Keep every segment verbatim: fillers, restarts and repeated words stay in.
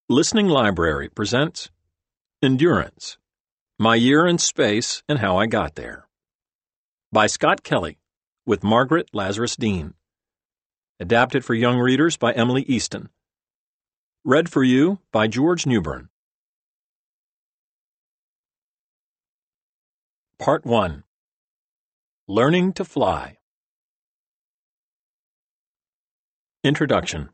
Listening Library presents Endurance, My Year in Space and How I Got There, by Scott Kelly, with Margaret Lazarus Dean. Adapted for young readers by Emily Easton. Read for you by George Newbern. Part one. Learning to Fly. Introduction.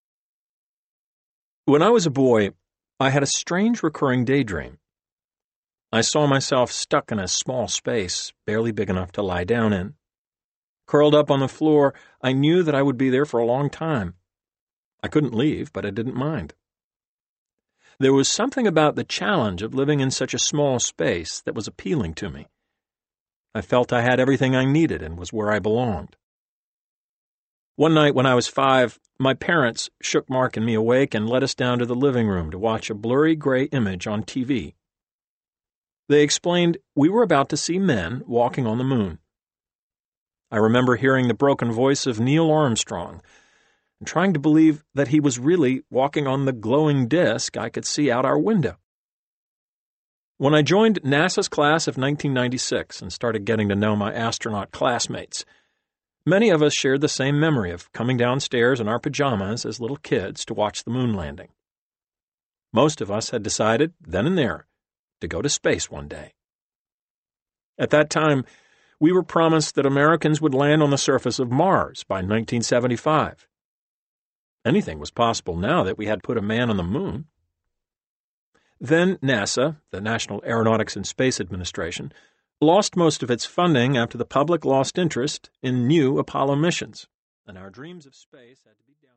When I was a boy, I had a strange recurring daydream. I saw myself stuck in a small space, barely big enough to lie down in. Curled up on the floor, I knew that I would be there for a long time. I couldn't leave, but I didn't mind. There was something about the challenge of living in such a small space that was appealing to me. I felt I had everything I needed and was where I belonged. One night when I was five, my parents shook Mark and me awake and led us down to the living room to watch a blurry gray image on T V. They explained we were about to see men walking on the moon. I remember hearing the broken voice of Neil Armstrong and trying to believe that he was really walking on the glowing disk I could see out our window. When I joined NASA's class of nineteen ninety-six and started getting to know my astronaut classmates, many of us shared the same memory of coming downstairs in our pajamas as little kids to watch the moon landing. Most of us had decided, then and there, to go to space one day. At that time, we were promised that Americans would land on the surface of Mars by nineteen seventy-five. Anything was possible now that we had put a man on the moon. Then NASA, the National Aeronautics and Space Administration, lost most of its funding after the public lost interest in new Apollo missions, and our dreams of space had to be down.